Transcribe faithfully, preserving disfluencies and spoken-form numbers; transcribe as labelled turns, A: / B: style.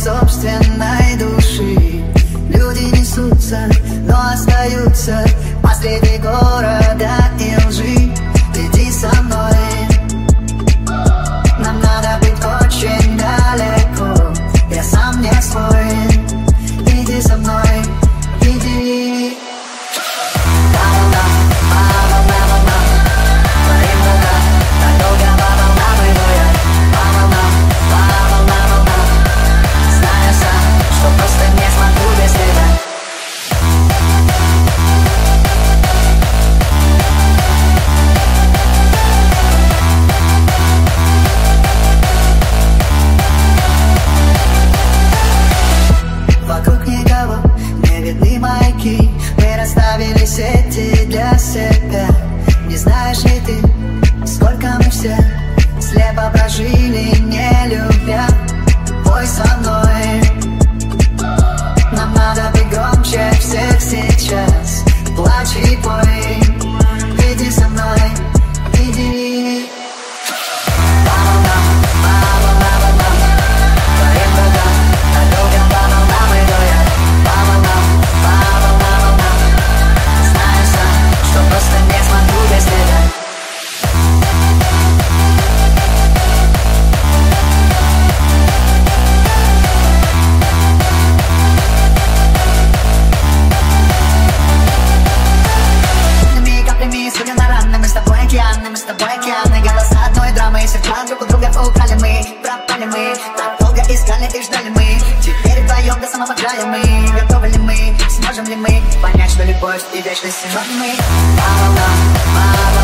A: собственной души. Люди несутся, но остаются посреди города и лжи. Иди со мной, нам надо быть очень далеко. Я сам не свой. Иди со мной, иди. Вокруг никого, не видны маяки. Мы расставили сети для себя. Не знаешь ли ты, сколько мы все слепо прожили, не любя? Пой со мной, нам надо быть громче всех сейчас. Плачь и пой, иди со мной, иди. Мы с тобой океаны, голоса одной драмы. Сердца друг у друга украли мы, пропали мы. Так долго искали и ждали мы. Теперь вдвоем до самого края мы. Готовы ли мы, сможем ли мы понять, что любовь и вечность синонимы? По волнам, по волнам.